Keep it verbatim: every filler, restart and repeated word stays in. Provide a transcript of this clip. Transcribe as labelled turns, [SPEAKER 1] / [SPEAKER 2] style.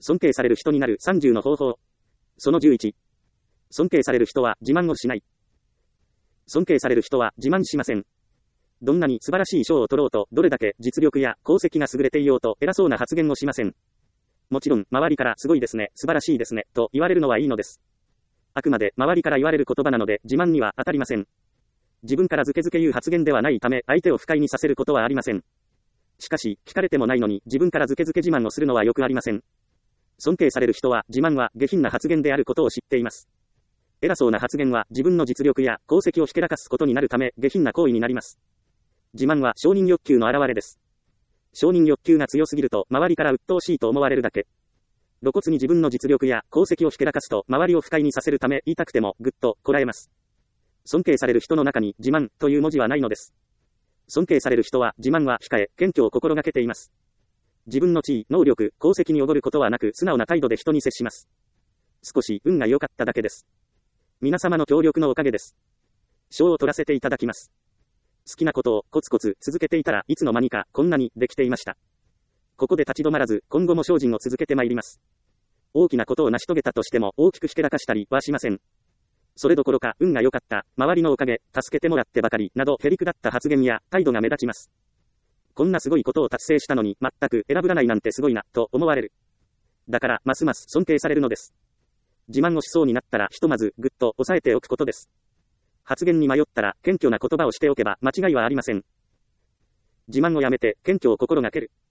[SPEAKER 1] 尊敬される人になるさんじゅうの方法。そのじゅういち。尊敬される人は自慢をしない。尊敬される人は自慢しません。どんなに素晴らしい賞を取ろうと、どれだけ実力や功績が優れていようと偉そうな発言をしません。もちろん、周りからすごいですね、素晴らしいですね、と言われるのはいいのです。あくまで周りから言われる言葉なので自慢には当たりません。自分からずけずけ言う発言ではないため、相手を不快にさせることはありません。しかし、聞かれてもないのに自分からずけずけ自慢をするのはよくありません。尊敬される人は自慢は下品な発言であることを知っています。偉そうな発言は自分の実力や功績をひけらかすことになるため下品な行為になります。自慢は承認欲求の表れです。承認欲求が強すぎると周りから鬱陶しいと思われるだけ。露骨に自分の実力や功績をひけらかすと周りを不快にさせるため言いたくてもぐっとこらえます。尊敬される人の中に自慢という文字はないのです。尊敬される人は自慢は控え、謙虚を心がけています。自分の地位、能力、功績におごることはなく素直な態度で人に接します。少し運が良かっただけです。皆様の協力のおかげです。賞を取らせていただきます。好きなことをコツコツ続けていたらいつの間にかこんなにできていました。ここで立ち止まらず今後も精進を続けてまいります。大きなことを成し遂げたとしても大きくひけらかしたりはしません。それどころか運が良かった、周りのおかげ、助けてもらってばかりなどへりくだった発言や態度が目立ちます。こんなすごいことを達成したのに全く選ぶらないなんてすごいなと思われる。だからますます尊敬されるのです。自慢をしそうになったらひとまずぐっと抑えておくことです。発言に迷ったら謙虚な言葉をしておけば間違いはありません。自慢をやめて謙虚を心がける。